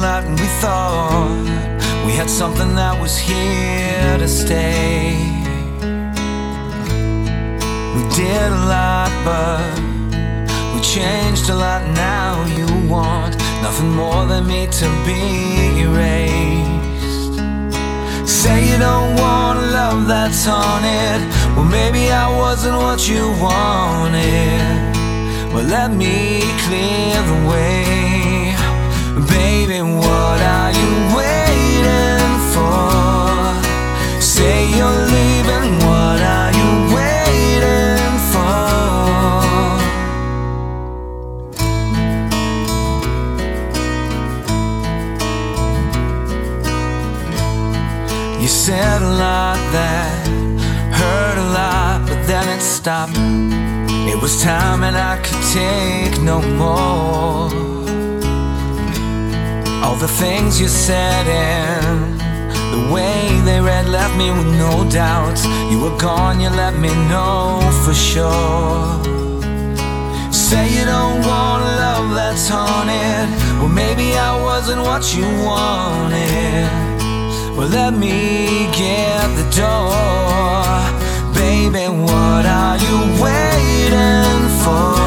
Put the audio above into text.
lot and we thought we had something that was here to stay. We did a lot, but we changed a lot. Now you want nothing more than me to be erased. Say you don't want a love that's haunted. Well, maybe I wasn't what you wanted. Well, let me clear the way. Baby, what are you waiting for? Say you're leaving, what are you waiting for? You said a lot that hurt a lot, but then it stopped. It was time and I could take no more. All the things you said and the way they read left me with no doubts. You were gone, you let me know for sure. Say you don't want a love that's haunted. Well, maybe I wasn't what you wanted. Well, let me get the door. Baby, what are you waiting for?